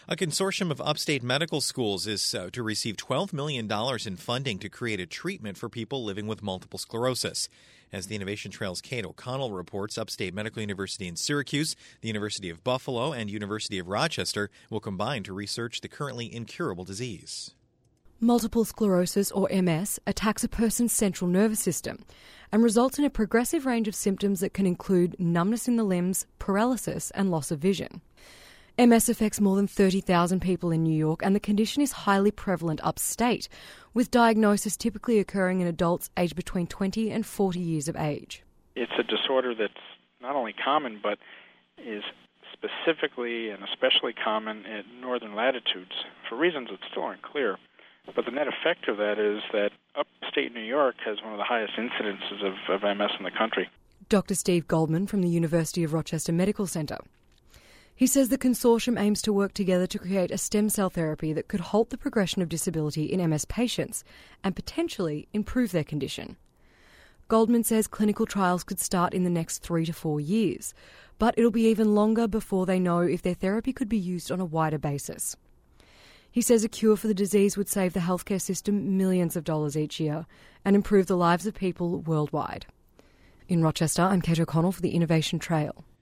A consortium of upstate medical schools is to receive $12 million in funding to create a treatment for people living with multiple sclerosis. As the Innovation Trail's Kate O'Connell reports, Upstate Medical University in Syracuse, the University of Buffalo, and University of Rochester will combine to research the currently incurable disease. Multiple sclerosis, or MS, attacks a person's central nervous system and results in a progressive range of symptoms that can include numbness in the limbs, paralysis, and loss of vision. MS affects more than 30,000 people in New York, and the condition is highly prevalent upstate, with diagnosis typically occurring in adults aged between 20 and 40 years of age. It's a disorder that's not only common, but is specifically and especially common at northern latitudes, for reasons that still aren't clear. But the net effect of that is that upstate New York has one of the highest incidences of MS in the country. Dr. Steve Goldman from the University of Rochester Medical Center. He says the consortium aims to work together to create a stem cell therapy that could halt the progression of disability in MS patients and potentially improve their condition. Goldman says clinical trials could start in the next 3 to 4 years, but it'll be even longer before they know if their therapy could be used on a wider basis. He says a cure for the disease would save the healthcare system millions of dollars each year and improve the lives of people worldwide. In Rochester, I'm Kate O'Connell for the Innovation Trail.